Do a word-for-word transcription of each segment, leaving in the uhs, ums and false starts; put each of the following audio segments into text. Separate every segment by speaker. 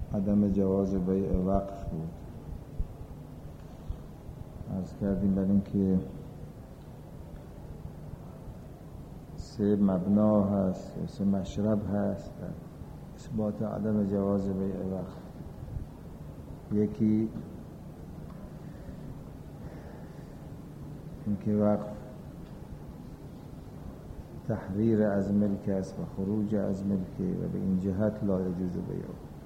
Speaker 1: عدم جواز بیع وقف بود. عرض کردیم برای اینکه سه مبنا هست، سه مشرب هست در اثبات عدم جواز بیع وقف. یکی اینکه وقف تحریر از ملک است و خروج از ملک و به این جهت لا یجوز بیع.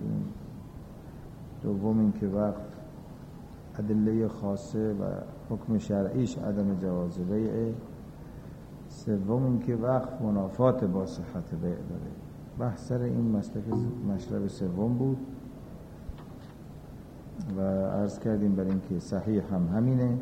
Speaker 1: دوم اینکه وقف ادله خاصه و حکم شرعیش عدم جواز بیع. سوم اینکه وقف منافات با صحت بیع داره. بحث سر این مسلک مشرب سوم بود و عرض کردیم برای اینکه صحیح هم همینه.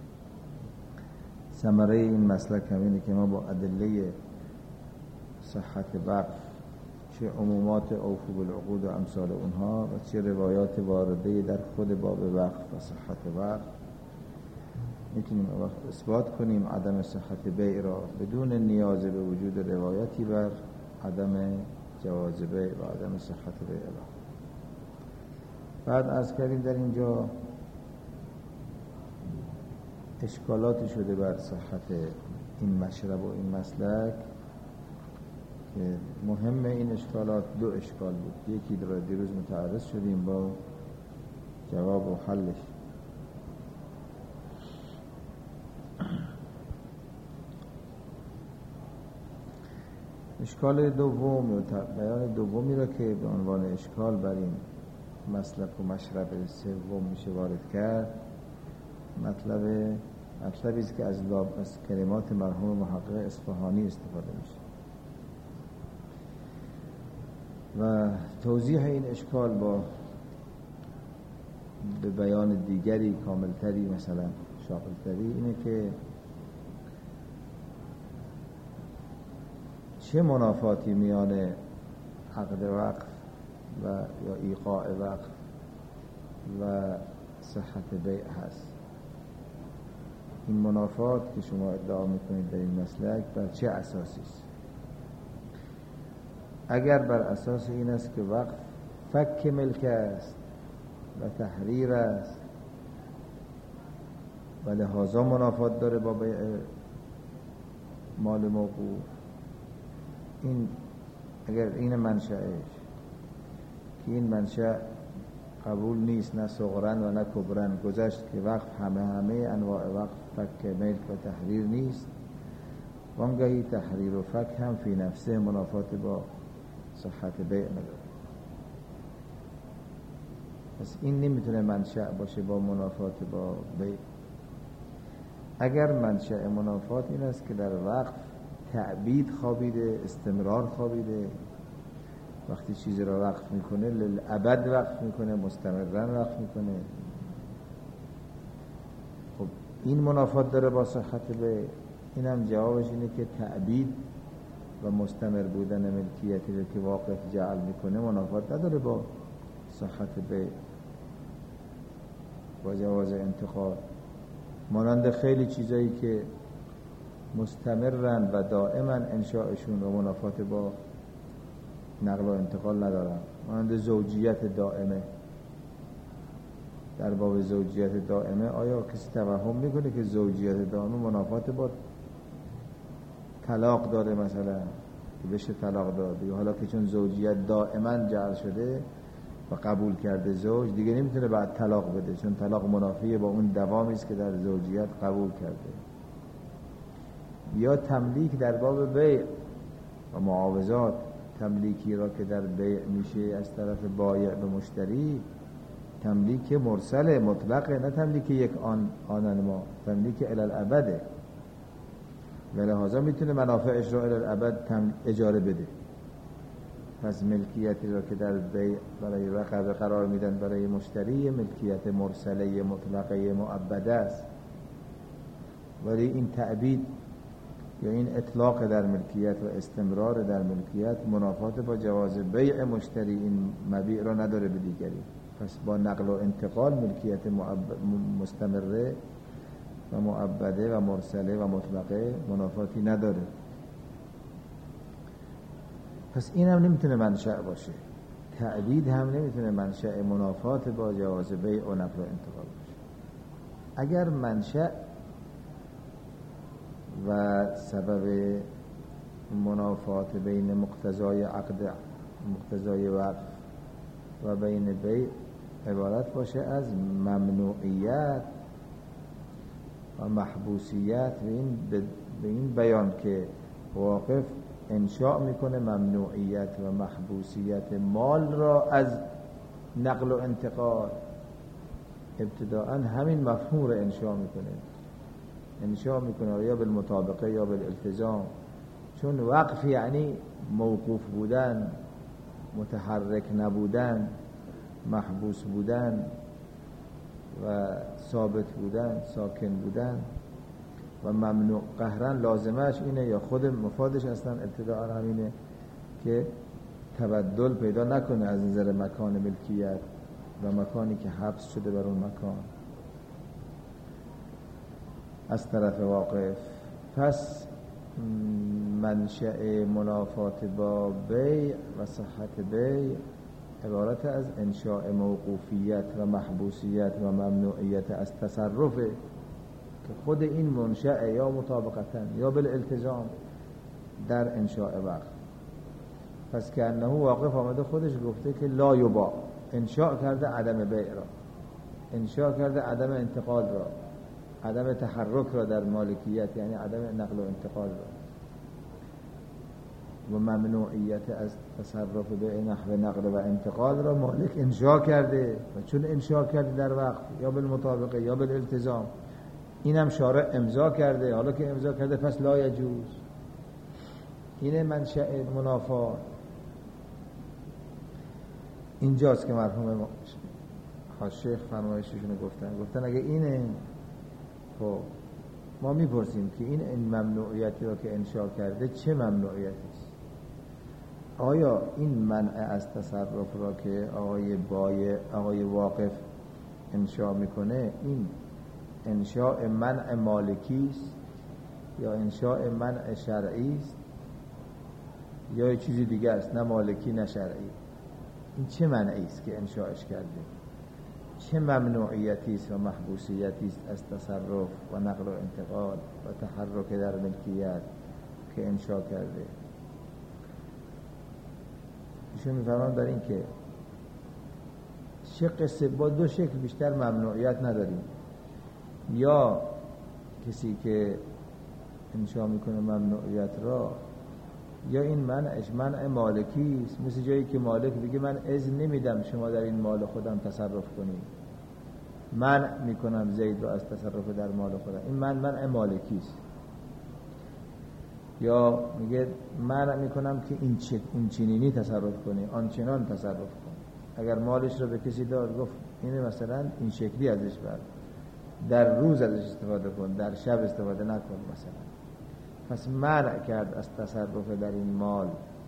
Speaker 1: ثمره این مسلک همینه که ما با ادله صحت وقف، چه عمومات اوفوا بالعقود و امثال اونها و چه روایات وارده در خود باب وقف و صحت وقف، میتونیم اثبات کنیم عدم صحت بیع را بدون نیاز به وجود روایتی بر عدم جواز بیع و عدم صحت بیع را. بعد عرض کردیم در اینجا اشکالاتی شده بر صحت این مشرب و این مسلک که مهم این اشکالات دو اشکال بود. یکی در دیروز متعرض شدیم با جواب و حلش. اشکال دوم یا بیان دومی را که به عنوان اشکال بر این مسلک و مشرب سوم میشه وارد کرد، مطلب مطلبی است که از لاب از کلمات مرحوم محقق اصفهانی استفاده میشه و توضیح این اشکال با به بیان دیگری کاملتری مثلا شاغلتری اینه که چه منافاتی میان عقد وقف و یا ایقاع وقف و صحت بیع هست. این منافات که شما ادعا میکنید در این مسلک بر چه اساسی است؟ اگر بر اساس این است که وقف فک ملک است و تحریر است و لحاظا منافات داره با بیع مال موقوف، این اگر این منشأش که این منشأ قبول نیست نه صغرن و نه کبرن، گذشت که وقف همه همه انواع وقف فک ملک و تحریر نیست، وانگهی تحریر و فک هم فی نفسه منافات با صحت بیع نداره. پس این نمیتونه منشأ باشه با منافات با بیع. اگر منشأ منافات این است که در وقف تعبید خوابیده، استمرار خوابیده، وقتی چیزی را وقف میکنه للابد وقف میکنه، مستمرن وقف میکنه، خب این منافات داره با صحت بیع. این هم جوابش اینه که تعبید و مستمر بودن ملکیتی رو که واقع جعل میکنه منافات نداره با صحت بیع با جواز انتقال. مانند خیلی چیزایی که مستمرن و دائما انشاءشون و منافات با نقل و انتقال ندارن، مانند زوجیت دائمه. در باب زوجیت دائمه آیا کسی توهم میکنه که زوجیت دائمه منافات با طلاق داره مثلا که بشه طلاق داد؟ یا حالا که چون زوجیت دائما جعل شده و قبول کرده زوج، دیگه نمیتونه بعد طلاق بده، چون طلاق منافی با اون دوامی است که در زوجیت قبول کرده. یا تملیک در باب بیع و معاوضات، تملیکی را که در بیع میشه از طرف بایع به مشتری، تملیک مرسل مطلقه، نه تملیک یک آن آنن ما، تملیک الالعبده و لحاظا میتونه منافعش را الالعبد اجاره بده. پس ملکیتی را که در بیع برای رقبه قرار میدن برای مشتری، ملکیت مرسله مطلقه مؤبده است. ولی این تعبید یا این اطلاق در ملکیت و استمرار در ملکیت منافات با جواز بیع مشتری این مبیع را نداره به دیگری. پس با نقل و انتقال ملکیت مستمره و مؤبده و مرسله و مطلقه منافاتی نداره. پس این هم نمیتونه منشأ باشه. تعبید هم نمیتونه منشأ منافات با جواز بیع و نقل و انتقال باشه. اگر منشأ و سبب منافات بین مقتضای عقد، مقتضای وقف و بین بیع عبارت باشه از ممنوعیت و محبوسیت، به این, به این بیان که واقف انشاء میکنه ممنوعیت و محبوسیت مال را از نقل و انتقال، ابتداءً همین مفهوم را انشاء میکنه انشاء میکنه یا بالمطابقه یا بالالتزام، چون وقف یعنی موقوف بودن، متحرک نبودن، محبوس بودن و ثابت بودن، ساکن بودن، و ممنوع قهرن لازمش اینه یا خود مفادش اصلا ابتداء همینه که تبدل پیدا نکنه از نظر مکان ملکیت و مکانی که حبس شده بر اون مکان از طرف واقف. پس منشأ منافات با بیع و صحت بیع عبارت از انشاء موقوفیت و محبوسیت و ممنوعیت از تصرفه که خود این منشأ یا مطابقتاً یا بالالتزام در انشاء وقف. پس که انه واقف آمده خودش گفته که لا یباع، انشاء کرده عدم بیع را، انشاء کرده عدم انتقال را، عدم تحرک را در مالکیت، یعنی عدم نقل و انتقال را، و ممنوعیت از تصرف به نحو نقل و انتقال را مالک انشاء کرده. و چون انشاء کرده در وقف یا بالمطابقه یا بالالتزام، اینم شارع امضا کرده، حالا که امضا کرده پس لا یجوز. اینه منشأ منافات. اینجاست که مرحوم شیخ فرمایششون گفتن گفتن اگه اینه، خب ما میپرسیم که این این ممنوعیتی را که انشاء کرده چه ممنوعیتی است؟ آیا این منع از تصرف را که آقای بای آقای واقف انشاء میکنه، این انشاء منع مالکی است یا انشاء منع شرعی است یا چیزی دیگه است، نه مالکی نه شرعی؟ این چه منعی است که انشاءش کرده؟ چه ممنوعیتی است و محبوسیتی است از تصرف و نقل و انتقال و تحرک در ملکیت که انشاء کرده؟ ایشون می‌فرمایند در این که چه قصه با دو شکل بیشتر ممنوعیت نداریم، یا کسی که انشاء میکنه ممنوعیت را، یا این منعش منع مالکی است، مثل جایی که مالک بگه من اذن نمیدم شما در این مال خودم تصرف کنید، منع میکنم زید را از تصرف در مال خودم، این من منع مالکی است. یا میگه منع میکنم که این چه این چنینی تصرف کنی، آن چنان تصرف کن. اگر مالش رو به کسی داد گفت اینه مثلا این شکلی ازش بر، در روز ازش استفاده کن، در شب استفاده نکن مثلا. پس منع کرد از تصرف در این مال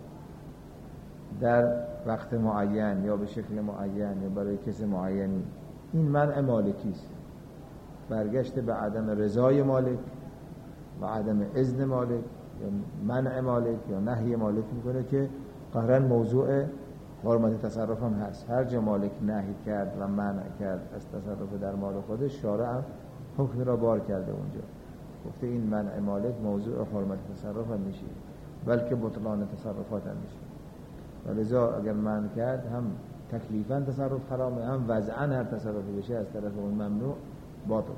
Speaker 1: در وقت معین یا به شکل معین یا برای کسی معینی. این منع مالکی است، برگشت به عدم رضای مالک و عدم اذن مالک یا منع مالک یا نهی مالک میکنه که قهرن موضوع حرمت تصرف هم هست. هر جا مالک نهی کرد و منع کرد از تصرف در مال خودش، شارع هم حکم را بار کرده اونجا، گفته این منع مالک موضوع حرمت تصرف هم میشه، بلکه بطلان تصرفات هم میشه. و لذا اگر منع کرد هم تکلیفاً تصرف حرامه، هم وضعاً هر تصرفی بشه از طرف اون ممنوع باطل.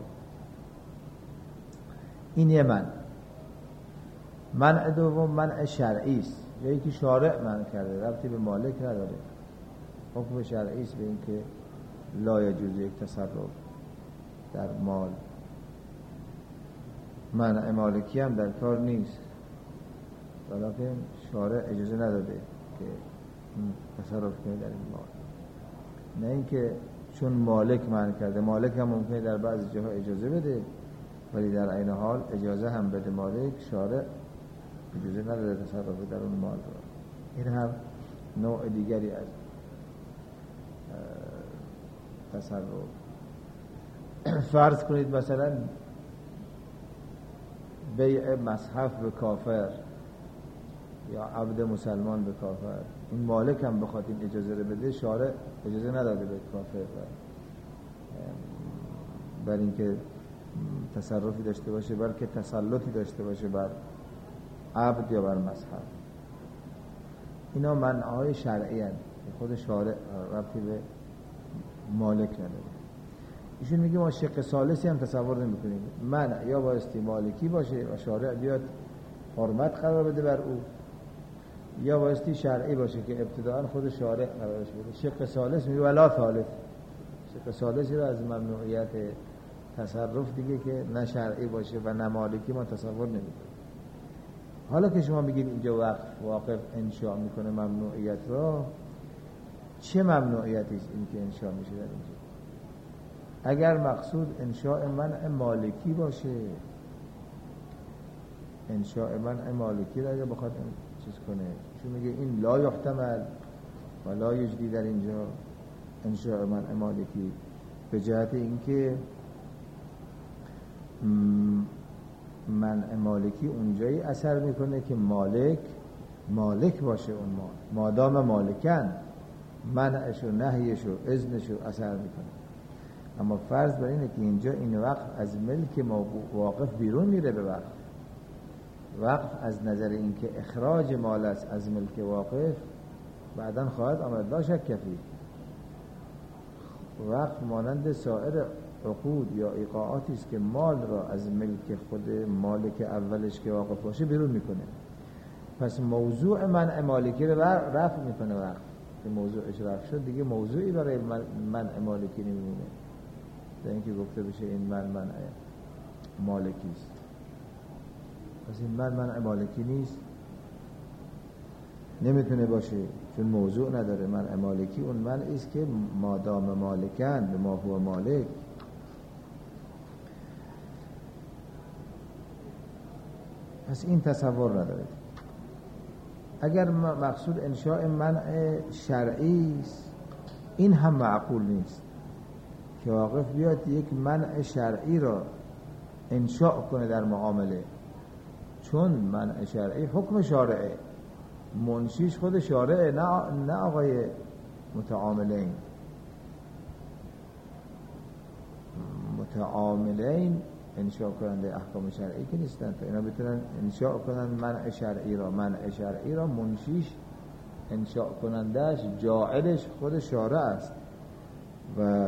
Speaker 1: این یه منع. منع دوم منع شرعی است، جایی که شارع منع کرده، ربطی به مالک نداره، حکم شرعی است به این که لا یجوز یک تصرف در مال. منع مالکی هم در کار نیست، ولیکن شارع اجازه نداده که تصرف کنه در این مال. نه اینکه چون مالک منع کرده، مالک هم ممکنه در بعضی جاها اجازه بده، ولی در عین حال اجازه هم بده مالک، شارع اجازه نداده تصرف در اون مال را. این هم نوع دیگری از تصرف. فرض کنید مثلا بیع مصحف به کافر، یا عبد مسلمان به کافر، این مالک هم بخواد این اجازه رو بده، شارع اجازه نداده به کافر بر اینکه تصرفی داشته باشه، بلکه تسلطی داشته باشه بر عبد یا بر مذهب. اینا منعهای شرعی هستند، خود شارع ربطی به مالک نداره. ایشون میگه ما شق ثالثی هم تصور نمی‌کنیم، منع یا بایستی مالکی باشه و شارع بیاد حرمت قرار بده بر او، یا بایستی شرعی باشه که ابتداء خود شارع قرارش بده. شق ثالث میگه ولا ثالث، شق ثالثی رو از ممنوعیت تصرف دیگه که نه شرعی باشه و نه مالکی ما تصور نمی‌کنیم. حالا که شما میگید اینجا وقف واقف انشاء میکنه ممنوعیت را، چه ممنوعیتی است این که انشاء میشه در اینجا؟ اگر مقصود انشاء منع مالکی باشه، انشاء منع مالکی را اگر بخواد چیز کنه، چون میگه این لا یحتمل و لا یجدی در اینجا انشاء منع مالکی، به جهت اینکه منع مالکی اونجایی اثر میکنه که مالک مالک باشه اون مال، مادام مالکن منعش و نهیش و اذنش رو اثر میکنه. اما فرض بر اینه که اینجا این وقف از ملک واقف بیرون میره به وقف. وقف از نظر اینکه اخراج مال است از ملک واقف بعداً خواهد آمد، لا شک فیه. وقف مانند سایر عقود یا ایقاعاتی است که مال را از ملک خود مالک اولش که واقف باشه بیرون میکنه. پس موضوع منع مالکی رو رفع میکنه وقف، که موضوعش رفع شد دیگه موضوعی برای منع مالکی نمیمونه، در اینکه گفته بشه این من منع مالکی است. پس این من منع مالکی نیست، نمیتونه باشه، چون موضوع نداره. منع مالکی اون منعی است که مادام مالکن به ما هو مالک. پس این تصور نداره. اگر مقصود انشاء منع شرعی است، این هم معقول نیست که واقف بیاد یک منع شرعی را انشاء کنه در معامله، چون منع شرعی حکم شارعه، منشیش خود شارعه، نه نه آقای متعاملین. متعاملین انشاء کننده احکام شرعی که نیستن، تا اینا بتونن انشاء کنن منع شرعی را. منع شرعی را منشیش، انشاء کنندهش، جاعلش خود شارع است و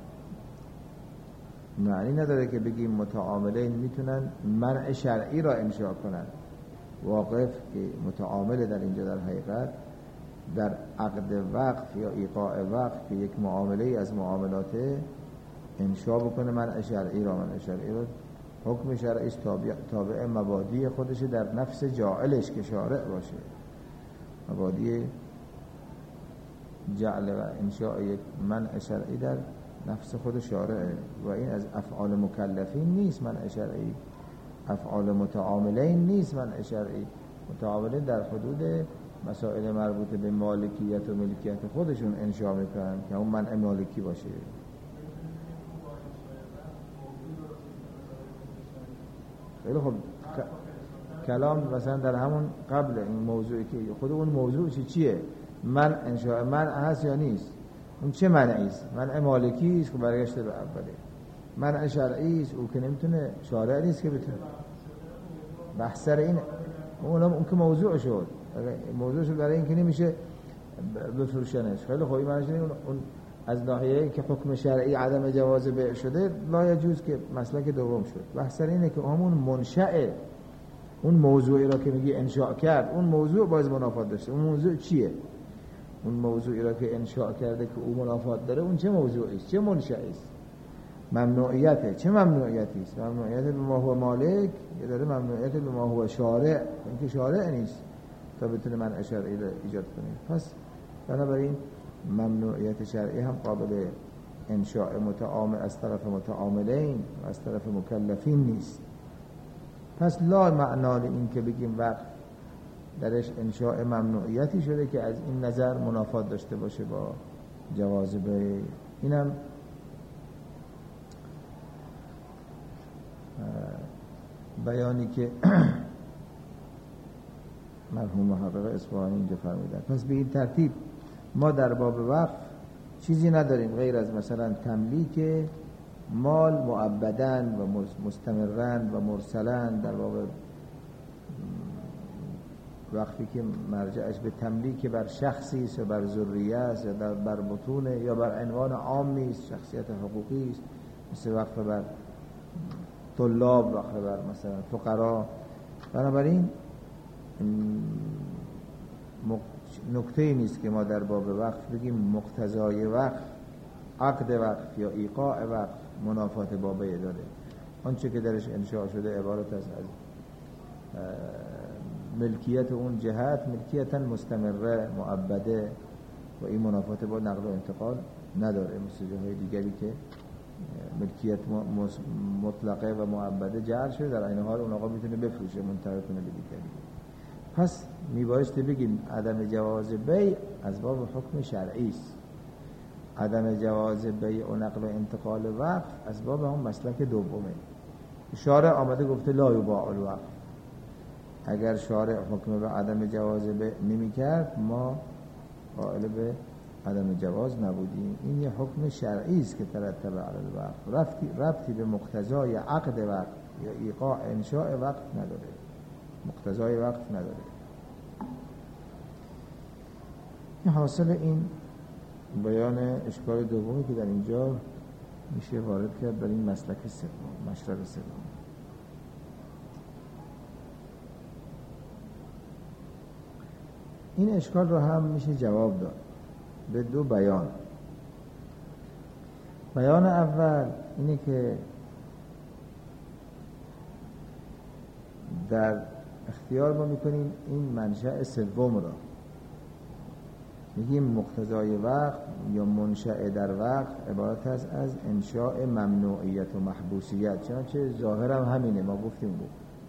Speaker 1: معنی نداره که بگیم متعاملین میتونن منع شرعی را انشاء کنن. واقف که متعامل در اینجا در حقیقت در عقد وقف یا ایقاع وقف که یک معامله از معاملات انشاء بکنه منع شرعی را. منع شرعی را حکم شرعی تابع تابع مبادی خودش در نفس جاعلش که شارع باشه. مبادی جعل و انشاء یک منع شرعی در نفس خود شارعه و این از افعال مکلفین نیست. منع شرعی افعال متعاملین نیست. منع شرعی متعاملین در حدود مسائل مربوط به مالکیت و ملکیت خودشون انشاء میکنن که اون منع مالکی باشه. خیلی خب کلام مثلا در همون قبل این موضوعی که خود اون موضوع چی چیه؟ من انشاء منع هست یا نیست؟ اون چه منعی است؟ منع مالکی است که برگشته به اوله. منع شرعی است او که نمیتونه، شارع نیست که بتونه. بحث سر اینه. اون اون که موضوع شد، موضوع شد برای اینکه نمیشه بفروشنش. خیلی خوبی معنیش اون از ناحیه که حکم شرعی عدم جواز بیع شده لا یجوز که مسلک دوم شد. بحث سر اینه که همون منشأ اون موضوعی را که میگی انشاء کرد، اون موضوع باز منافات داشته. اون موضوع چیه؟ اون موضوعی را که انشاء کرده که او منافات داره، اون چه موضوعی است؟ چه منشأی است؟ ممنوعیته. چه ممنوعیتی است؟ ممنوعیت به ما هو مالک یا داره ممنوعیت به ما هو شارع؟ اینکه شارع نیست تا بتونه منع شرعی را ایجاد کنه. پس بنابراین ممنوعیت شرعی هم قابل انشاء متعامل از طرف متعاملین و از طرف مکلفین نیست. پس لا معنا این که بگیم وقت درش انشاء ممنوعیتی شده که از این نظر منافات داشته باشه با جواز بیع. اینم بیانی که مرحوم محقق اصفهانی اینجا فرمودن. پس به این ترتیب ما در باب وقف چیزی نداریم غیر از مثلا تملیک مال مؤبداً و مستمراً و مرسلاً. در باب وقتی که مرجعش به تملیک بر شخصی است و بر ذریه است یا بر متون یا بر عنوان عامی است، شخصیت حقوقی است، مثل وقف بر طلاب، وقف بر مثلا فقرا. بنابراین نکته نیست که ما در باب وقف بگیم مقتضای وقف، عقد وقف یا ایقاع وقف منافات بابه داره. آنچه که درش انشاء شده عبارت است از ملکیت اون جهت، ملکیتا مستمره مؤبده و این منافات با نقل و انتقال نداره، مثل جاهای دیگری که ملکیت مطلقه و مؤبده جعل شده، در این حال اون آقا میتونه بفروشه، منتقل کنه به دیگری. پس میبایستی بگیم عدم جواز بیع از باب حکم شرعی است، عدم جواز بیع و نقل و انتقال وقف از باب هم مسلک دومه. شارع آمده گفته لا یباع الوقف. اگر شارع حکم به عدم جواز بیع نمی کرد ما قائل به عدم جواز نبودیم. این یه حکم شرعی است که ترتب علی الوقف، ربطی ربطی به مقتضای عقد وقف یا ایقاع انشاء وقف نداره، مقتضای وقف نداره. حاصل این بیان اشکال دومی که در اینجا میشه وارد کرد در این مسلک سوم، مشرب سوم. این اشکال رو هم میشه جواب داد به دو بیان. بیان اول اینه که در اختیار ما میکنیم این منشأ سوم را، میگیم مقتضای وقف یا منشأ در وقف عبارت است از انشاء ممنوعیت و محبوسیت. چنانچه ظاهرم همینه، ما گفتیم بود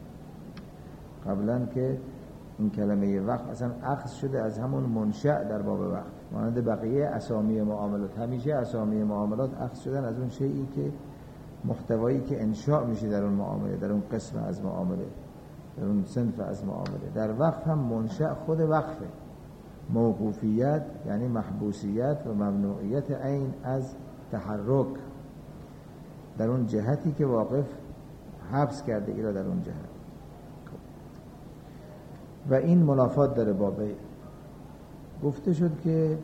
Speaker 1: قبلا که این کلمه وقف اصلا اخذ شده از همون منشأ در باب وقف، مانند بقیه اسامی معاملات. همیشه اسامی معاملات اخذ شدن از اون شیئی که محتوایی که انشاء میشه در اون معامله، در اون قسم از معامله، در اون صنف از معامله. در وقف هم منشأ خود وقفه، موقوفیت یعنی محبوسیت و ممنوعیت عین از تحرک در اون جهتی که واقف حبس کرده ای را در اون جهت. و این منافات داره با بیع. گفته شد که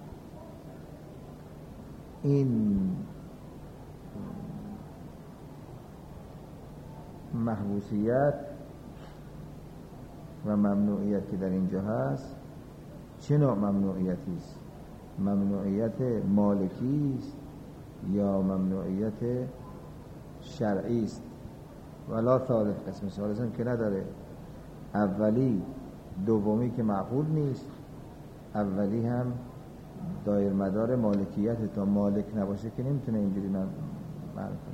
Speaker 1: این محبوسیت و ممنوعیت که در اینجا هست چه نوع ممنوعیتی است؟ ممنوعیت مالکی است یا ممنوعیت شرعی است؟ ولا ثالث قسم ثالث هم که نداره. اولی دومی که معقول نیست، اولی هم دایر مدار مالکیت، تا مالک نباشه که نمیتونه اینجوری من معنی کنه.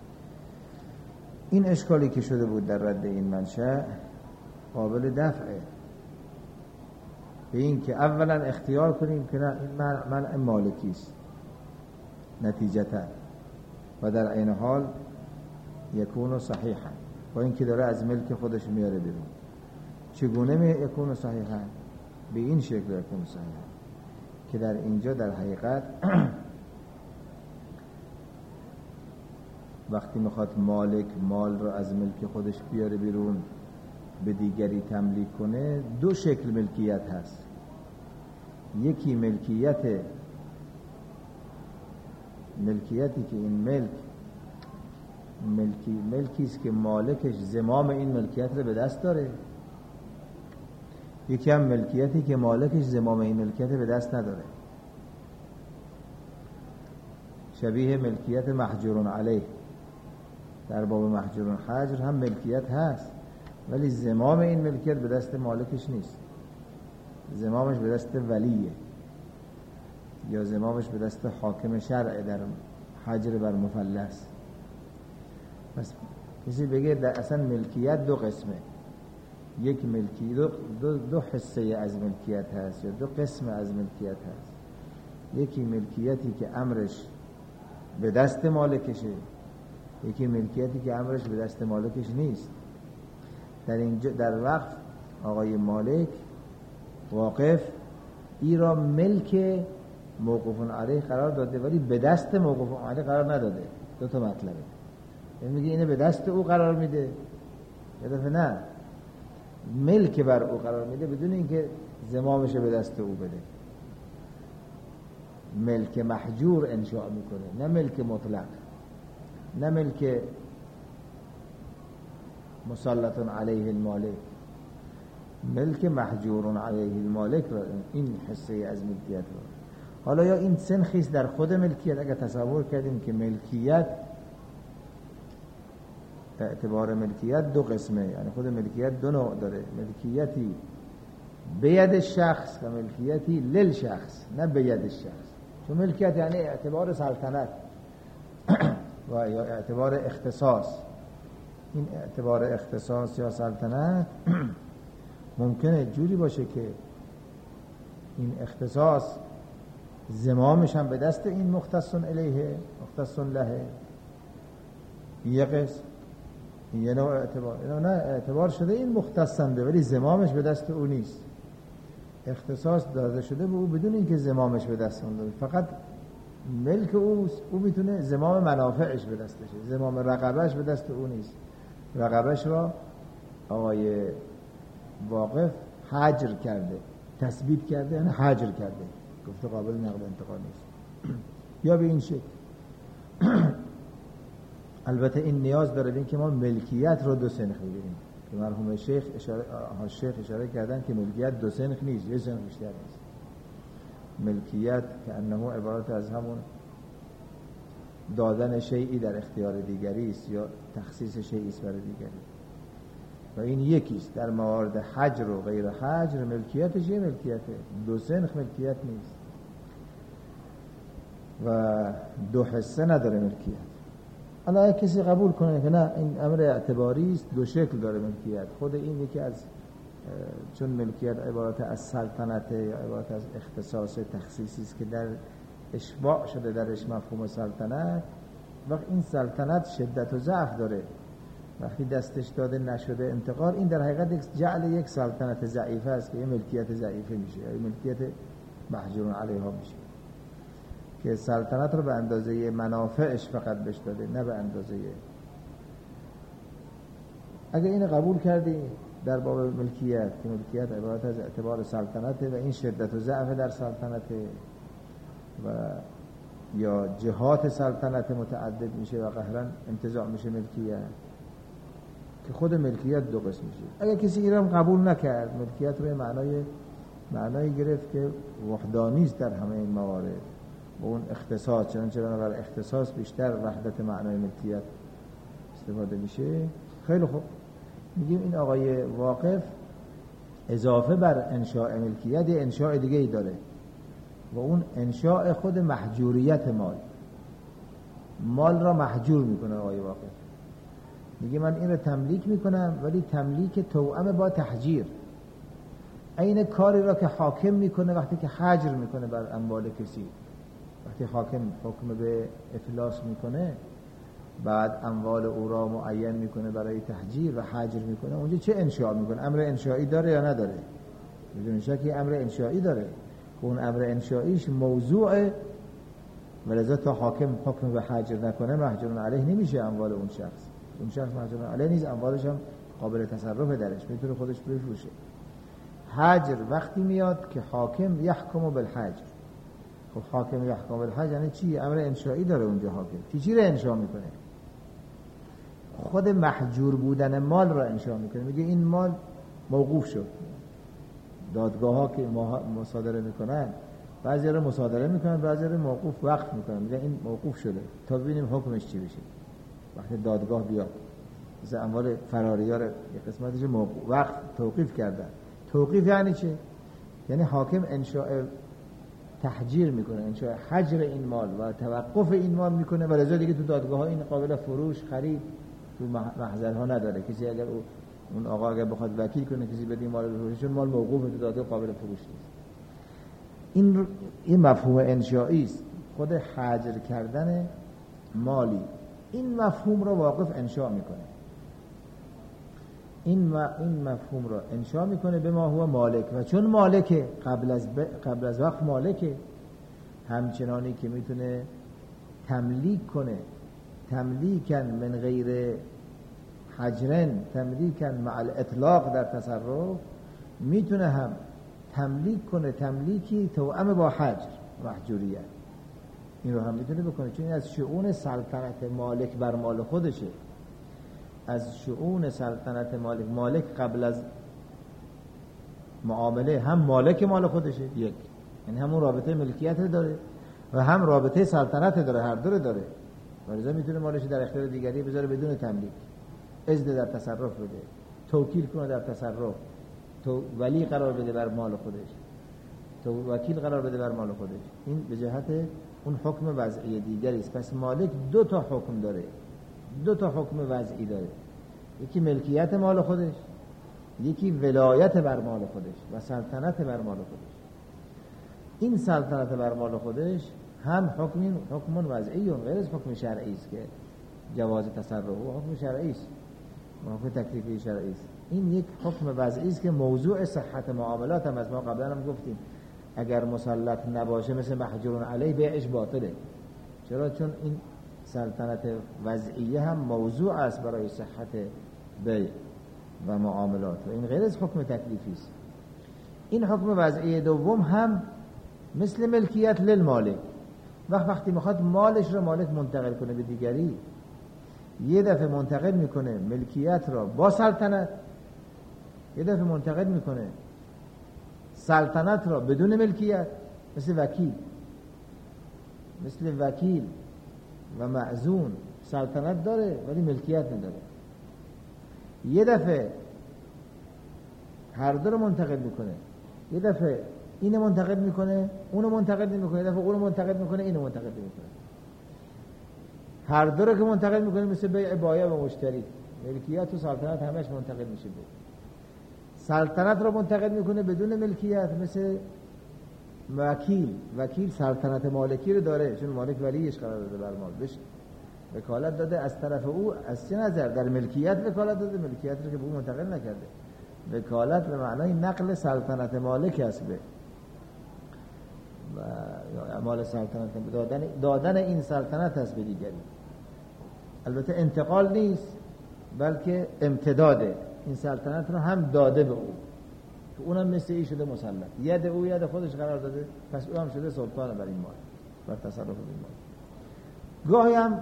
Speaker 1: این اشکالی که شده بود در رد این منشأ قابل دفعه، به این که اولا اختیار کنیم که نه این منع مالکی است نتیجتا، و در این حال یکون صحیحا، با این که داره از ملک خودش میاره بیرون. چگونه می یکون صحیحا؟ به این شکل یکون صحیحا که در اینجا در حقیقت وقتی میخواد مالک مال رو از ملک خودش بیاره بیرون به دیگری تملیک کنه، دو شکل ملکیت هست. یکی ملکیت ملکیتی که این ملک ملکی ملکی است که مالکش زمام این ملکیت رو به دست داره. یکی هم ملکیتی که مالکش زمام این ملکیت به دست نداره، شبیه ملکیت محجور علیه. در باب محجور حجر هم ملکیت هست ولی زمام این ملکیت به دست مالکش نیست، زمامش به دست ولیه یا زمامش به دست حاکم شرع در حجر بر مفلس. پس کسی بگه در اصلا ملکیت دو قسمه، یک ملکی دو, دو, دو حصه از ملکیت هست یا دو قسم از ملکیت هست. یکی ملکیتی که امرش به دست مالکشه، یکی ملکیتی که امرش به دست مالکش نیست. در اینجا در وقف آقای مالک واقف ای را ملک موقوف علیه قرار داده ولی به دست موقوف علیه قرار نداده. دو تا مطلبه. این میگه اینه به دست او قرار میده، یه دفعه نه، ملک بر او قرار میده بدون اینکه زمامش به دست او بده. ملک محجور انشاء میکنه، نه ملک مطلق، نه ملک مسلط علیه المالک، ملک محجور علیه المالک را، این حصه از ملکیت را. حالا یا این سنخیست در خود ملکیت، اگر تصور کردیم که ملکیت اعتبار ملکیت دو قسمه، یعنی خود ملکیت دو نوع داره، ملکیتی به ید شخص و ملکیتی لل شخص، نه به ید شخص. چون ملکیت یعنی اعتبار سلطنت و یا اعتبار اختصاص. این اعتبار اختصاص یا سلطنت ممکنه جوری باشه که این اختصاص زمامش هم به دست این مختص الیه مختص له، یه قسم، یه نوع اعتبار. نه اعتبار شده این مختصنده ولی زمامش به دست او نیست، اختصاص داده شده به او بدون اینکه زمامش به دست اون داده، فقط ملک اوست، او میتونه زمام منافعش به دستشه، زمام رقبهش به دست او نیست. رقبهش را آقای واقف حجر کرده، تثبیت کرده، یعنی حجر کرده، گفته قابل نقل انتقال نیست. یا به این شکل. البته این نیاز داره به این که ما ملکیت رو دو سنخ بگیریم که مرحوم شیخ اشاره ها شیخ اشاره کردن که ملکیت دو سنخ نیست، یه سنخ بیشتر نیست. ملکیت که انه عبارت از همون دادن شیئی در اختیار دیگری است یا تخصیص شیئی است برای دیگری، و این یکیست. در موارد حجر و غیر حجر ملکیتش یه ملکیته، دو سنخ ملکیت نیست و دو حصه نداره ملکیت. حالا کسی قبول کنه که نه این امر اعتباری است، دو شکل داره ملکیت، خود این یکی از چون ملکیت عبارت از سلطنت یا عبارت از اختصاص تخصیصی است که در اشباع شده درش مفهوم سلطنت، وقت این سلطنت شدت و ضعف داره، وقتی دستش داده نشده انتقال، این در حقیقت جعل یک سلطنت ضعیفه است که یه ملکیت ضعیفه میشه، یه ملکیت محجور علیها میشه که سلطنت رو به اندازه منافعش فقط بهش داده، نه به اندازه. اگر این قبول کردی در باب ملکیت که ملکیت عبارت از اعتبار سلطنته و این شدت و ضعف در سلطنته و یا جهات سلطنت متعدد میشه و قهرن انتزاع میشه ملکیت، که خود ملکیت دو قسم میشه. اگر کسی اینم قبول نکرد، ملکیت رو معنای معنای گرفت که وحدانی است در همه این موارد و اون اختصاص، چنانچه بنابر اختصاص بیشتر وحدت معنای ملکیت استفاده میشه، خیلی خوب. میگیم این آقای واقف اضافه بر انشاء ملکیت یه انشاء دیگه ای داره و اون انشاء خود محجوریت مال. مال را محجور میکنه آقای واقف، میگه من این رو تملیک میکنم ولی تملیک توأم با تحجیر. این کاری را که حاکم میکنه وقتی که حجر میکنه بر اموال کسی، وقتی حاکم حکم به افلاس میکنه بعد اموال او را معین میکنه برای تحجیر و حجر میکنه، اونجا چه انشاء میکنه؟ امر انشائی داره یا نداره؟ بدون شکی امر انشائی داره که اون امر انشائیش موضوعه، ولذا تا حاکم حکم به حجر نکنه محجور علیه نمیشه اموال اون شخص. اون شخص محجور علیه نیست، اموالش هم قابل تصرف درش، میتونه خودش بفروشه. حجر وقتی میاد که حاکم یحکم بالحجر. خب حاکم یحکم بالحجر یعنی چی؟ امر انشائی داره اونجا حاکم. چی چی رو انشا میکنه؟ خود محجور بودن مال را انشا میکنه، میگه این مال موقوف شد. دادگاه ها که مصادره میکنن، بعضی رو مصادره میکنن، بعضی رو موقوف وقف میکنن، میگه این موقوف شده تا ببینیم حکمش چی بشه. وقتی دادگاه بیاد مثلا اموال فراریار یک قسمتش موقوف وقف توقیف کردن. توقیف یعنی چه؟ یعنی حاکم انشاء تحجیر میکنه، انشاء حجر این مال و توقف این مال میکنه و لذا دیگه تو دادگاه ها این قابل فروش خرید تو محضرها نداره. کسی اگر او اون آقا اگر بخواد وکیل کنه کسی بده این مال رو بفروشه، مال موقوف تو دادگاه قابل فروش نیست. این این مفهوم انشائی است، خود حجر کردن مالی. این مفهوم رو واقف انشاء میکنه. این این مفهوم را انشا میکنه به ما هو مالک، و چون مالکه قبل از ب... قبل از وقت مالکه، همچنانی که میتونه تملیک کنه، تملیکن من غیر حجرن، تملیکن مع الاطلاق در تصرف، میتونه هم تملیک کنه تملیکی توأم با حجر محجوریت، این رو هم میتونه بکنه، چون این از شؤون سلطنت مالک بر مال خودشه. از شؤون سلطنت مالک، مالک قبل از معامله هم مالک مال خودشه، یک، این همون رابطه ملکیت داره و هم رابطه سلطنت داره، هر دو رو داره، ولذا میتونه مالش در اختیار دیگری بذاره بدون تملیک، اذن در تصرف بده، توکیل کنه در تصرف، تو ولی قرار بده بر مال خودش، تو وکیل قرار بده بر مال خودش. این به جهت اون حکم وضعی دیگری است. پس مالک دو تا حکم داره، دو تا حکم وضعی داره، یکی ملکیت مال خودش، یکی ولایت بر مال خودش و سلطنت بر مال خودش. این سلطنت بر مال خودش هم حکم حکم وضعی و غیر از حکم شرعی است که جواز تصرف و حکم شرعی است، حکم تکلیفی شرعی است. این یک حکم وضعی است که موضوع صحت معاملات هم از ما قبلا هم گفتیم، اگر مسلط نباشه مثل محجور علیه بیعش باطله. چرا؟ چون این سلطنت وضعیه هم موضوع است برای صحت بیع و معاملات و این غیر از حکم تکلیفی است. این حکم وضعی دوم هم مثل ملکیت للمالک، وقت وقتی میخواد مالش را مالک منتقل کنه به دیگری، یه دفعه منتقل میکنه ملکیت را با سلطنت، یه دفعه منتقل میکنه سلطنت را بدون ملکیت، مثل وکیل. مثل وکیل و معزون سلطنت داره ولی ملکیت نداره. یه دفعه هر دو رو منتقل میکنه، یه دفعه اینو منتقل میکنه اونو منتقل نمیکنه، یه دفعه اونو منتقل میکنه اینو منتقل نمیکنه. هر دو رو که منتقل میکنه مثل بیع بایع و مشتری، ملکیت و سلطنت همش منتقل میشه بود. سلطنت رو منتقل میکنه بدون ملکیت، مثل وکیل. وکیل سلطنت مالکی رو داره چون مالک ولیش قرار داده بر مال، بهش وکالت داده از طرف او. از چه نظر؟ در ملکیت وکالت داده، ملکیت رو که به او منتقل نکرده. وکالت به معنای نقل سلطنت مالک است به و یا اعمال سلطنت، دادن دادن این سلطنت است به دیگری. البته انتقال نیست بلکه امتداده، این سلطنت رو هم داده به او که اونم مثل ای شده مسلط، ید او ید خودش قرار داده، پس او هم شده سلطان بر این مال، بر تصرف این مال. گاهی هم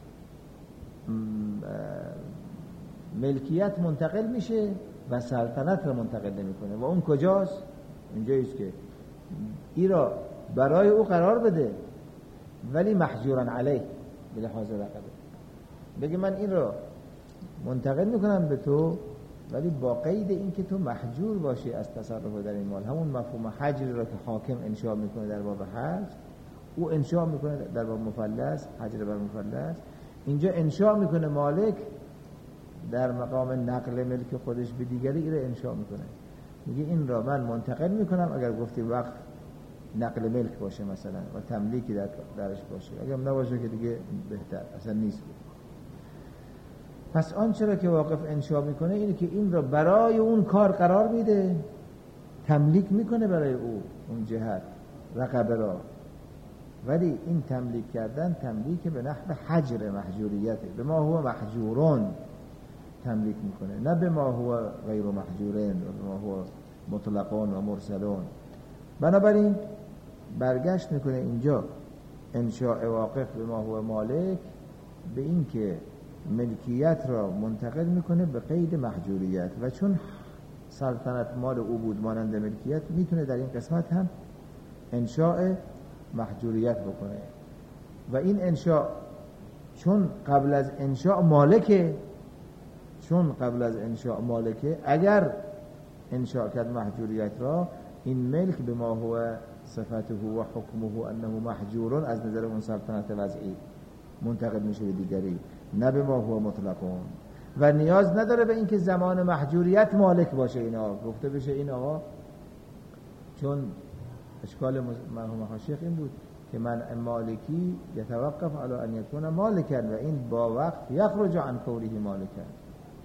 Speaker 1: ملکیت منتقل میشه و سلطنت رو منتقل نمیکنه. و اون کجاست؟ اینجاییست که ای را برای او قرار بده ولی محجورن علیه به لحاظ رقبه، بگه من این را منتقل میکنم به تو ولی با قید این که تو محجور باشی از تصرف در این مال. همون مفهوم حجر را که حاکم انشاء میکنه در باب حج، او انشاء میکنه در باب مفلس، حجر بر مفلس. اینجا انشاء میکنه مالک در مقام نقل ملک خودش به دیگری، این را انشاء میکنه، میگه این را من منتقل میکنم اگر گفتی وقت نقل ملک باشه مثلا و تملیکی در درش باشه، اگر نباشه که دیگه بهتر، اصلا نیست بود. پس آنچه را که واقف انشاء میکنه اینه که این را برای اون کار قرار میده، تملیک میکنه برای او اون جهت رقبه را، ولی این تملیک کردن تملیک به نحو حجر محجوریته، به ما هو محجورون تملیک میکنه، نه به ما هو غیر محجورین و به ما هو مطلقون و مرسلون. بنابراین برگشت میکنه اینجا انشاء واقف به ما هو مالک به این که ملکیت را منتقل میکنه به قید محجوریت، و چون سلطنت مال او بود مانند ملکیت، میتونه در این قسمت هم انشاء محجوریت بکنه. و این انشاء چون قبل از انشاء مالکه، چون قبل از انشاء مالکه، اگر انشاء کرد محجوریت را، این ملک به ما هو صفته و حکمه انه محجورون از نظر اون سلطنت وضعی منتقل میشه به دیگری، نه به ما هو مطلقون. و نیاز نداره به اینکه زمان محجوریت مالک باشه. اینا گفته بشه این آقا، چون اشکال مرحوم حاشیخ این بود که من مالکی یتوقف علی ان یکون مالکا، و این با وقت یخرج عن کوره مالکا.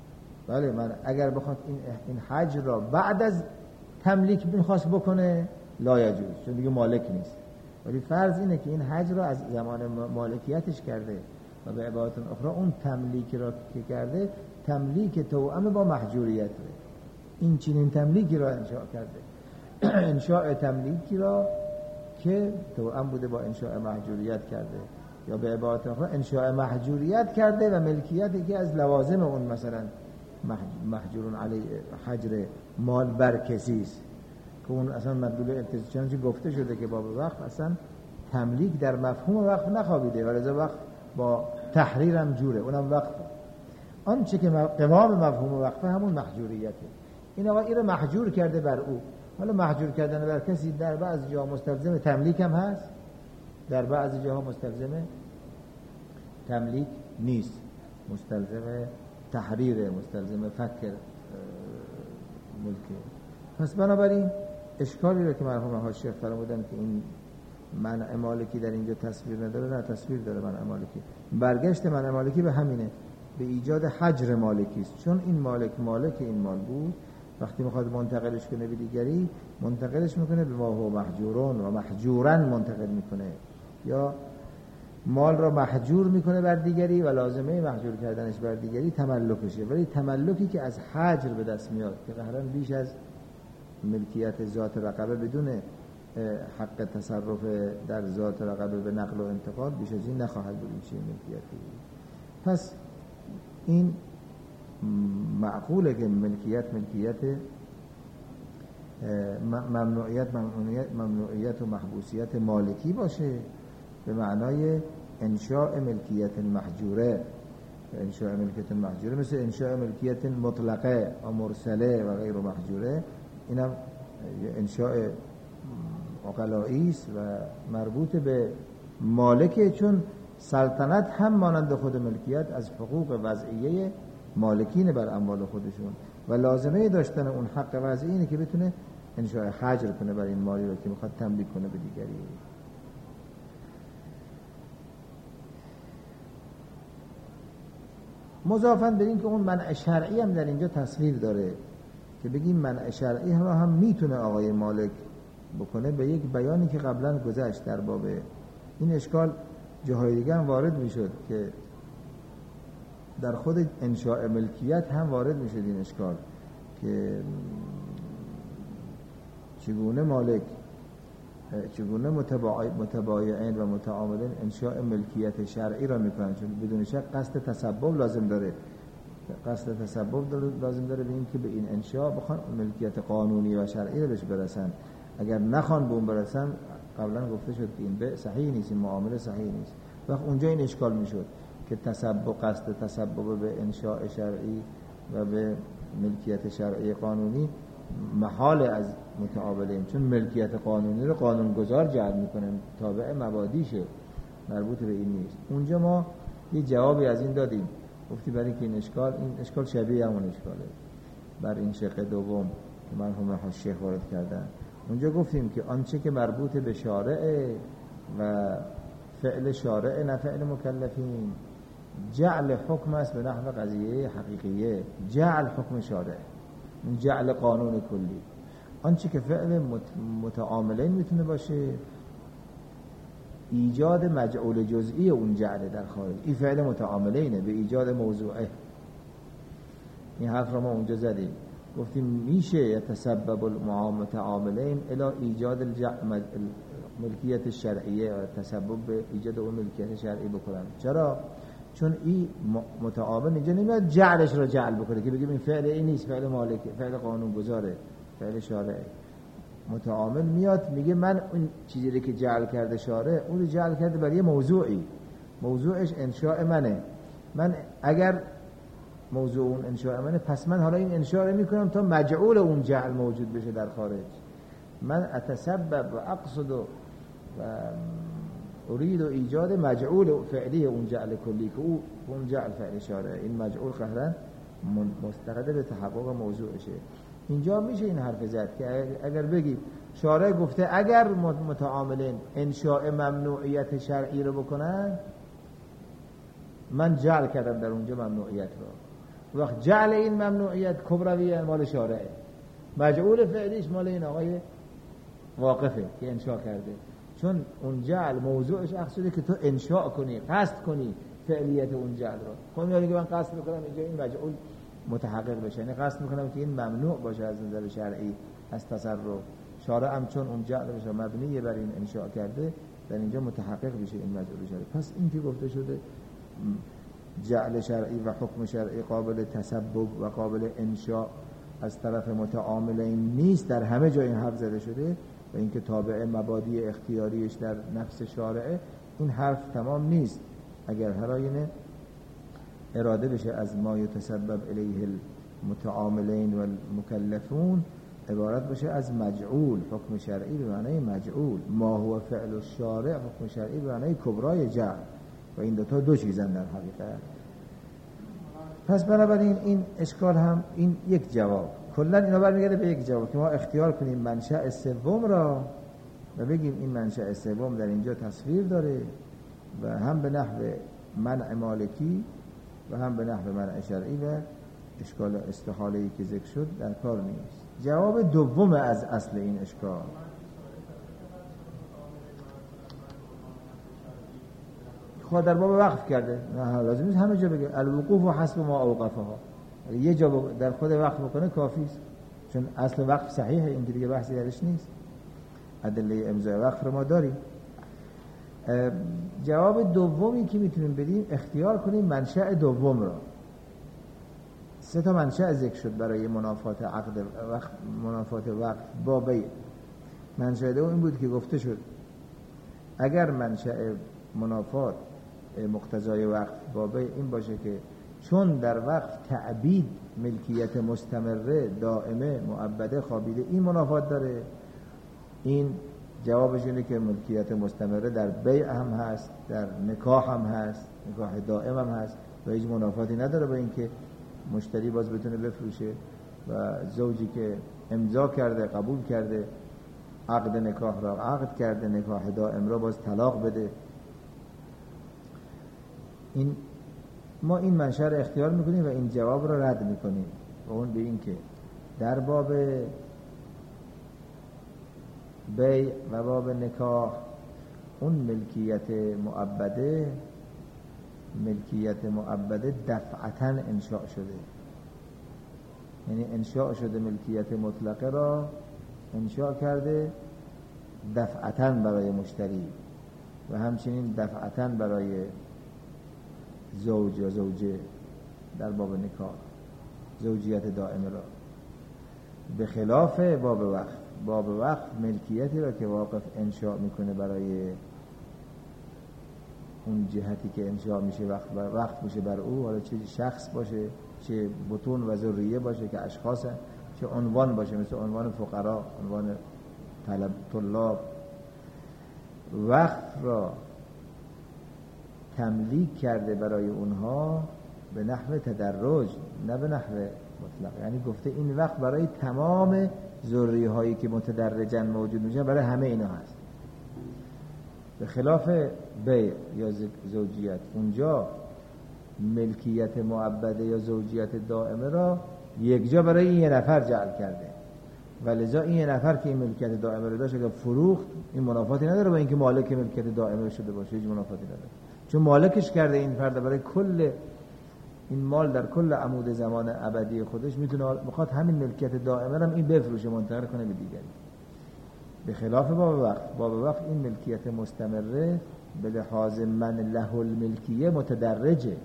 Speaker 1: بله من اگر بخواد این این حجر را بعد از تملیک میخواست بکنه لا یجوز، چون دیگه مالک نیست. ولی فرض اینه که این حجر را از زمان مالکیتش کرده و به عبارت اخرى اون تملیک را که کرده تملیک توأم با محجوریت، این چنین تملیکی را انشاء کرده انشاء تملیکی را که توأم بوده با انشاء محجوریت کرده، یا به عبارت اخرى انشاء محجوریت کرده و ملکیتی که از لوازم اون مثلا محجورون علی حجر مال بر کسی است که اون اصلا مدلول التزام، چنانچه گفته شده که باب وقف اصلا تملیک در مفهوم وقف نخوابیده و لذا وقف با تحریر هم جوره، اونم وقف. آنچه که قوام مفهوم وقف همون محجوریته. این آقا این رو محجور کرده بر او. حالا محجور کردن بر کسی در بعض جاها مستلزم تملیک هم هست، در بعض جاها مستلزم تملیک نیست، مستلزم تحریر، مستلزم فکر ملکه. پس بنابراین اشکالی رو که مرحوم حاشیه فرمودن که این منع مالکی در اینجا تصویر نداره، نه تصویر داره منع مالکی. برگشت منع مالکی به همینه، به ایجاد حجر مالکی است. چون این مالک مالک این مال بود، وقتی میخواد منتقلش کنه به دیگری منتقلش میکنه به ما هو محجورون و محجورن منتقل میکنه، یا مال را محجور میکنه بر دیگری و لازمه محجور کردنش بر دیگری تملکشه. ولی تملکی که از حجر به دست میاد که قهرا بیش از ملکیت ذات رقبه بدون حق تصرف در ذات رقبه به نقل و انتقال بیش از این نخواهد بود. این چه ملکیتی؟ پس این معقوله که ملکیت ملکیت ممنوعیت ممنوعیت ممنوعیت و محبوسیت مالکی باشه به معنای انشاء ملکیت محجوره. انشاء ملکیت محجوره مثل انشاء ملکیت مطلقه و مرسله و غیر محجوره، اینم انشاء عقلایی است و مربوط به مالکه، چون سلطنت هم مانند خود ملکیت از حقوق وضعیه مالکین بر اموال خودشون و لازمه داشتن اون حق وضعی اینه که بتونه انشاء حجر کنه بر این مالی رو که میخواد تملیک کنه به دیگری. مضافاً به این که اون منع شرعی هم در اینجا تصویر داره که بگیم منع شرعی رو هم میتونه آقای مالک بکنه به یک بیانی که قبلا گذشت در باب این. اشکال جاهای دیگه هم وارد میشد که در خود انشاء ملکیت هم وارد میشد این اشکال که چگونه مالک چگونه متبایعین و متعاملین انشاء ملکیت شرعی را میکنن، چون بدون شک قصد تسبب لازم داره، قصد تسبب لازم داره به این که به این انشاء بخوان ملکیت قانونی و شرعی رو بهش برسن. اگر نخوان به اون برسن قبلا گفته شد که این به صحیح نیست، این معامله صحیح نیست. وقت اونجا این اشکال میشد که تسبب قصد تسبب به انشاء شرعی و به ملکیت شرعی قانونی محال از متعاملین، چون ملکیت قانونی رو قانونگذار جعل میکنه، تابع مبادیشه، مربوط به این نیست. اونجا ما یه جوابی از این دادیم، گفتی برای که این اشکال این اشکال شبیه همون اشکاله بر این شق دوم که مرحوم حاشیه وارد کردن. اونجا گفتیم که آنچه که مربوط به شارع و فعل شارع نه فعل مکلفین، جعل حکم است به نحو قضیه حقیقیه، جعل حکم شارع، جعل قانون کلی. آنچه که فعل متعاملین میتونه باشه ایجاد مجعول جزئی اون جعل در خارج، این فعل متعاملینه به ایجاد موضوعه. این حرف رو ما اونجا زدیم، گفتیم میشه یتسبب المتعاملین الی ایجاد الجعل ملکیت شرعیه و تسبب به ایجاد اون ملکیت شرعی بکنن. چرا؟ چون این متعامل اینجا نمیاد جعلش رو جعل بکنه که بگیم این فعل این نیست، فعل مالکه، فعل قانون گذاره، فعل شارعه. متعامل میاد میگه من اون چیزی که جعل کرده شارع اون رو جعل کرده برای موضوعی، موضوعش انشاء منه، من اگر موضوع اون انشاء منه پس من حالا این انشاء رو میکنم تا مجعول اون جعل موجود بشه در خارج. من اتسبب و اقصد و اريد ایجاد مجعول فعلی اون جعل کلی که او اون جعل فعل شارع، این مجعول قهرن مستند به تحقق موضوعشه. اینجا میشه این حرف زد که اگر بگی شارع گفته اگر متعاملین انشاء ممنوعیت شرعی رو بکنن من جعل کردم در اونجا ممنوعیت رو، وقت جعل این ممنوعیت کبرویه مال شارعه، مجعول فعلیش مال این آقای واقفه که انشاء کرده. چون اون جعل موضوعش اخذ شده که تو انشاء کنی، قصد کنی فعلیت اون جعل رو. خب میگه که من قصد میکنم اینجا این مجعول متحقق بشه، یعنی قصد میکنم که این ممنوع باشه از نظر شرعی از تصرف. شارع هم چون اون جعل بشه مبنی بر این انشاء کرده، در اینجا متحقق بشه این مجعول شرعی. پس این که گفته شده جعل شرعی و حکم شرعی قابل تسبب و قابل انشاء از طرف متعاملین نیست، در همه جای این حرف زده شده و اینکه تابع مبادی اختیاریش در نفس شارعه، این حرف تمام نیست. اگر هر آینه اراده بشه از ما یتسبب الیه المتعاملین و المکلفون عبارت بشه از مجعول، حکم شرعی به معنی مجعول، ما هو فعل الشارع حکم شرعی به معنی کبرای جعل، و این دوتا دو چیزن در حقیقت. پس بنابراین این اشکال هم این یک جواب، کلا اینا برمیگرده به یک جواب که ما اختیار کنیم منشأ سوم را و بگیم این منشأ سوم در اینجا تصویر داره و هم به نحو منع مالکی و هم به نحو منع شرعی و اشکال استحاله‌ای که ذکر شد در کار نیست. جواب دوم از اصل این اشکال خود در باب وقف کرده، نه لازم نیست همه جا بگه الوقوف و حسب ما اوقفها، یه جا در خود وقف بکنه کافی است، چون اصل وقف صحیحه، این دیگه بحثی درش نیست. ادله امضای وقف رو ما داریم. جواب دومی که میتونیم بدیم اختیار کنیم منشأ دوم را. سه تا منشأ ذکر شد برای منافات عقد وقف، منافات وقف با بیع. منشأ دوم این بود که گفته شد اگر منشأ منافات مقتضای وقف با بیع این باشه که چون در وقف تعبید ملکیت مستمره دائمه مؤبده خوابیده این منافات داره، این جوابش اینه که ملکیت مستمره در بیع هم هست، در نکاح هم هست، نکاح دائم هم هست و هیچ منافاتی نداره با اینکه مشتری باز بتونه بفروشه و زوجی که امضا کرده قبول کرده عقد نکاح را عقد کرده نکاح دائم را باز طلاق بده. این ما این منشأ را اختیار میکنیم و این جواب را رد میکنیم و اون به این که در باب بیع و باب نکاح اون ملکیت مؤبده ملکیت مؤبده دفعتاً انشاء شده، یعنی انشاء شده ملکیت مطلقه را انشاء کرده دفعتاً برای مشتری و همچنین دفعتاً برای زوج یا زوجه در باب نکاح زوجیت دائمه را، به خلاف باب وقف. باب وقف ملکیتی را که واقف انشاء میکنه برای اون جهتی که انشاء میشه وقت بر وقت میشه بر او، حالا چه شخص باشه چه بطون و ذریه باشه که اشخاص، چه عنوان باشه مثل عنوان فقرا، عنوان طلب طلاب، وقت را تملیک کرده برای اونها به نحو تدرج نه به نحو مطلق. یعنی گفته این وقت برای تمام ذریه هایی که متدرجاً موجود میشن برای همه اینا هست، به خلاف بیع یا زوجیت اونجا ملکیت مؤبده یا زوجیت دائمه را یک جا برای این یه نفر جعل کرده و لذا این یه نفر که این ملکیت دائمه رو داشت اگر فروخت این منافاتی نداره با اینکه مالک ملکیت دائمه شده باشه، هیچ منافاتی نداره، چون مالکش کرده این فرد برای کل این مال در کل عمود زمان ابدی خودش میتونه بخواد همین ملکیت دائمه رو این بفروشه منتقل کنه به دیگری. به خلاف باب وقت، باب وقت این ملکیت مستمره به لحاظ من له الملکیه متدرجه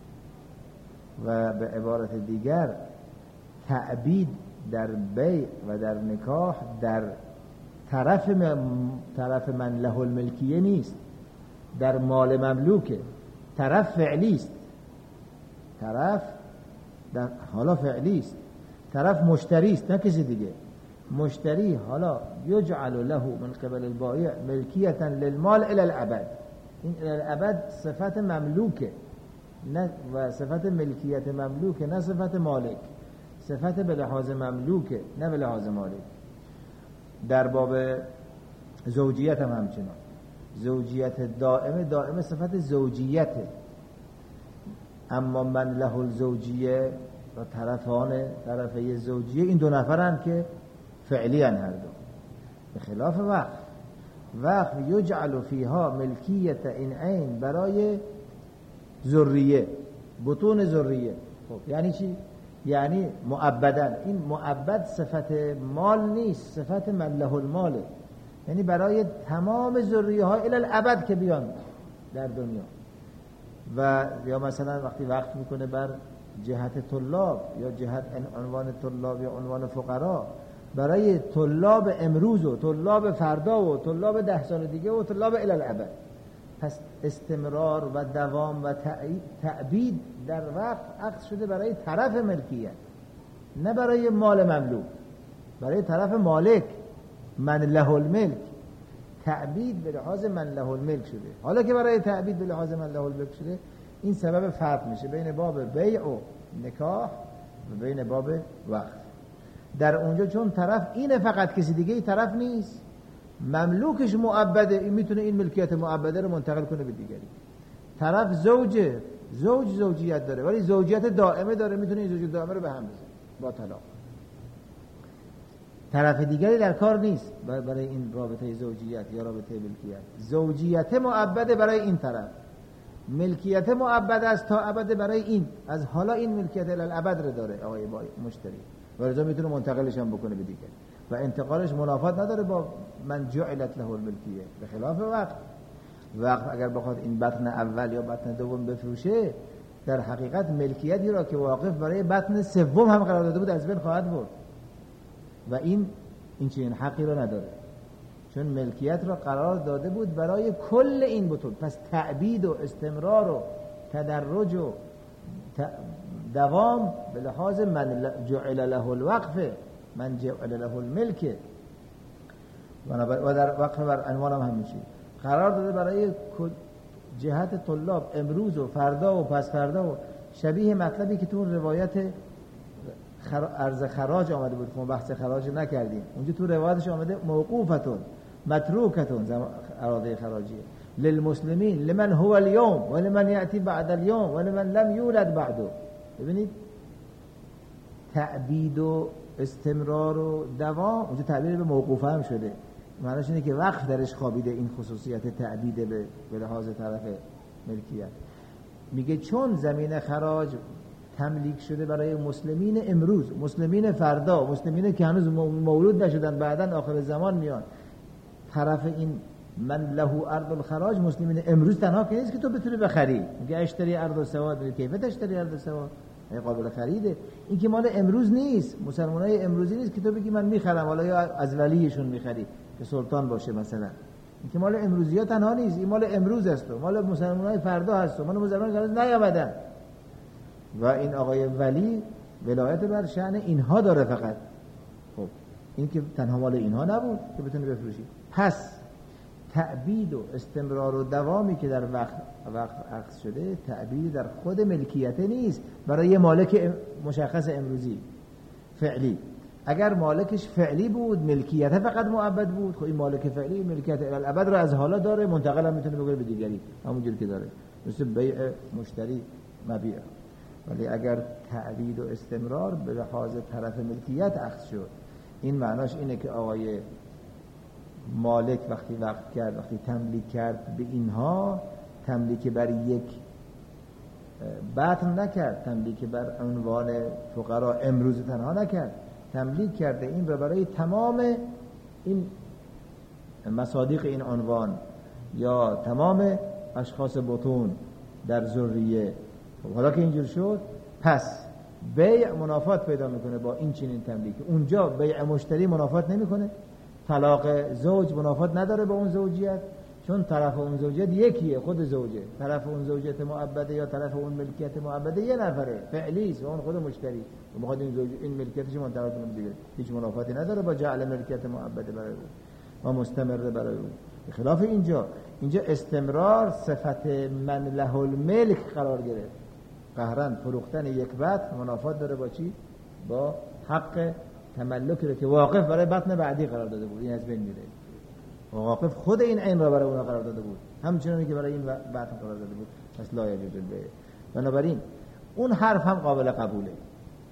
Speaker 1: و به عبارت دیگر تعبید در بیع و در نکاح در طرف من طرف من له الملکیه نیست، در مال مملوکه، طرف فعلی است، طرف در حالا فعلی است، طرف مشتری است نه کسی دیگه. مشتری حالا یجعل له من قبل البائع ملکیتا للمال الى الابد، این الى الابد صفت مملوکه نه و صفت ملکیت مملوکه نه صفت مالک، صفت به لحاظ مملوکه نه به لحاظ مالک. در باب زوجیت هم همچنان، زوجیت دائمه دائمه صفت زوجیته، اما من له الزوجیه و طرفان طرفه زوجیه این دو نفرن که فعلی ان هر دو. به خلاف وقف، وقف یجعل فیها ملکیت این عین برای ذریه، بطون ذریه. خب یعنی چی؟ یعنی معبدن. این معبد صفت مال نیست، صفت من له الماله، یعنی برای تمام ذریه ها الی الابد که بیان در دنیا. و یا مثلا وقتی وقف میکنه بر جهت طلاب یا جهت عنوان طلاب یا عنوان فقرا، برای طلاب امروز و طلاب فردا و طلاب ده سال دیگه و طلاب الی الابد. پس استمرار و دوام و تعبید در وقت عقد شده برای طرف ملکیت، نه برای مال مملوک، برای طرف مالک، من له الملک. تعبید به لحاظ من له الملک شده. حالا که برای تعبید به لحاظ من له الملک شده، این سبب فرق میشه بین باب بیع و نکاح و بین باب وقف. در اونجا چون طرف اینه، فقط کسی دیگه ای طرف نیست، مملوکش معبده، این میتونه این ملکیت معبده رو منتقل کنه به دیگری. طرف زوجه، زوج زوجیت داره ولی زوجیت دائمه داره، میتونه این زوجیت دائمه رو به هم بزنه با طلاق. طرف دیگری در کار نیست برای این رابطه زوجیت یا رابطه ملکیت. زوجیت معبده برای این طرف، ملکیت معبد است تا ابد برای این. از حالا این ملکیت الابد رو داره آقای مشتری و رضا میتونه منتقلش هم بکنه به دیگری و انتقالش منافات نداره با من جعلت له الملکیه. به خلاف وقت، وقت اگر بخواد این بطن اول یا بطن دوم بفروشه، در حقیقت ملکیتی را که واقف برای بطن سوم هم قرار داده بود از بین خواهد برد و این این چنین حقی را نداره، چون ملکیت را قرار داده بود برای کل این بطون. پس تعبید و استمرار و تدرج و دوام به لحاظ من جعل له الوقف، من جعل له الملک و در وقف بر عنوان هم همیشه قرار داده برای جهت طلاب امروز و فردا و پس فردا و شبیه مطلبی که تو روایت عرض خراج آمده بود که ما بحث خراج نکردیم. اونجا تو روایتش آمده موقوفتون متروکتون اراده خراجیه للمسلمین لمن هو اليوم و لمن یأتی بعد اليوم و لمن لم یولد بعده. ببینید تعبید و استمرار و دوام اونجا تعبیر به موقوفه هم شده، معنیش اینه که وقف درش خوابیده این خصوصیت تعبید به به لحاظ طرف ملکیت. میگه چون زمین خراج تملیک شده برای مسلمین امروز، مسلمین فردا، مسلمین که هنوز مولود نشدن بعدن آخر زمان میان، طرف این من له ارض الخراج مسلمین امروز تنها که نیست که تو بتونی بخری. میگه اشتری ارض السواد، میگه کیف اشتری ارض السواد، قابل خریده. این که مال امروز نیست، مسلمانای امروزی نیست که تو بگی من میخرم حالا یا از ولیشون میخری که سلطان باشه مثلا. این که مال امروزی‌ها تنها نیست، این مال امروز است و مال مسلمانای فردا هست و مال مسلمانای هنوز نیامدن. و این آقای ولی ولایت بر شأن اینها داره فقط. خب این که تنها مال اینها نبود که بتونه بفروشی. پس تعبید و استمرار و دوامی که در وقت وقت عقد شده، تعبید در خود ملکیت نیست برای مالک مشخص امروزی فعلی. اگر مالکش فعلی بود، ملکیت فقط معبد بود، خب این مالک فعلی ملکیت الابد رو از حالا داره، منتقل هم میتونه بگیره به دیگری همونجوری که داره، مثل بیع مشتری مبیع. ولی اگر تعبید و استمرار به لحاظ طرف ملکیت عقد شد، این معناش اینه که آقای مالک وقتی وقت کرد، وقتی تملیک کرد به اینها، تملیک بر یک بطن نکرد، تملیک بر عنوان فقرا امروز تنها نکرد، تملیک کرده این رو برای تمام این مصادیق این عنوان یا تمام اشخاص بطون در ذریه. حالا که اینجور شد، پس بیع منافات پیدا میکنه با این چنین تملیک. اونجا بیع مشتری منافات نمیکنه، طلاق زوج منافات نداره با اون زوجیت، چون طرف اون زوجیت یکیه، خود زوجه. طرف اون زوجیت معبده یا طرف اون ملکیت معبده یه نفره، فعلی است و اون خود مشتری و میخواد این زوج این ملکیتش منتقل کنه دیگه، هیچ منافاتی نداره با جعل ملکیت معبده برای اون و مستمره برای اون. خلاف اینجا، اینجا استمرار صفت من له الملک قرار گرفت. قهرن فروختن یک بطن منافات داره با چی؟ با حق تملک رو که واقف برای بطن بعدی قرار داده بود، این از بین میره. واقف خود این عین را برای اون قرار داده بود، همچنانی که برای این بطن قرار داده بود. پس لا یجوز البیع. بنابراین اون حرف هم قابل قبوله،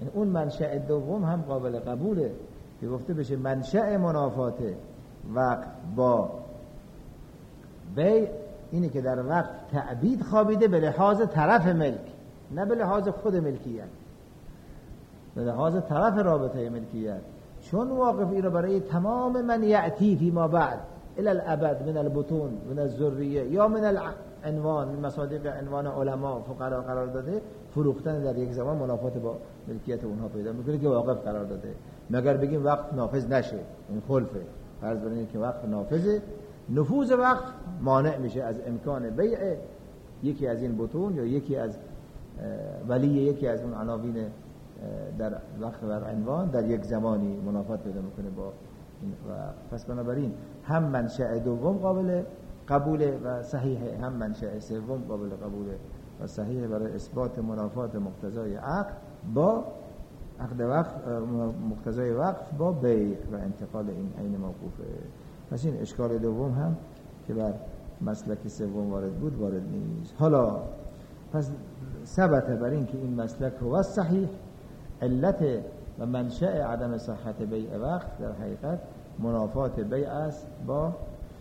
Speaker 1: یعنی اون منشأ دوم هم قابل قبوله که گفته بشه منشأ منافات وقف با بیع اینه که در وقف تعبید خوابیده به لحاظ طرف ملک، نه به لحاظ خود ملکیت، به لحاظ طرف رابطه ملکیت. چون واقفی رو برای تمام من یأتی فی ما بعد الی الابد من البطون من الذریه یا من العنوان من مصادیق عنوان علما فقرا قرار داده، فروختن در یک زمان منافات با ملکیت اونها پیدا میکنه که واقف قرار داده. مگر بگیم وقت نافذ نشه، این خلفه. فرض بر اینه که وقت نافذه، نفوذ وقت مانع میشه از امکان بیع یکی از این بطون یا یکی از ولی یکی از اون عناوین در وقت بر عنوان در یک زمانی منافات پیدا میکنه با این. و پس بنابراین هم منشأ دوم قابل قبوله و صحیحه، هم منشأ سوم قابل قبوله و صحیحه برای اثبات منافات مقتضای عقد با عقد وقف، مقتضای وقف با بیع و انتقال این عین موقوفه. پس این اشکال دوم هم که بر مسلک سوم وارد بود وارد نیست. حالا پس ثبت بر این که این مسلک هو صحیح، علت و منشأ عدم صحت بیع وقف در حقیقت منافات بیع است با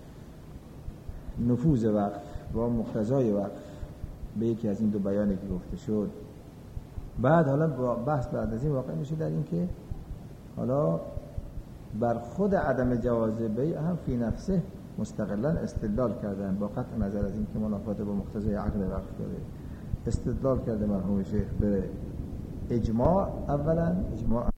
Speaker 1: نفوذ وقف، با مقتضای وقف، به یکی از این دو بیانی که گفته شد. بعد حالا بحث بعد از این واقع میشه در این که حالا بر خود عدم جواز بیع هم فی نفسه مستقلا استدلال کردن با قطع نظر از این که منافات با مقتضای عقد وقف داره. استدلال کرده مرحوم شیخ به اجماع، اولا اجماع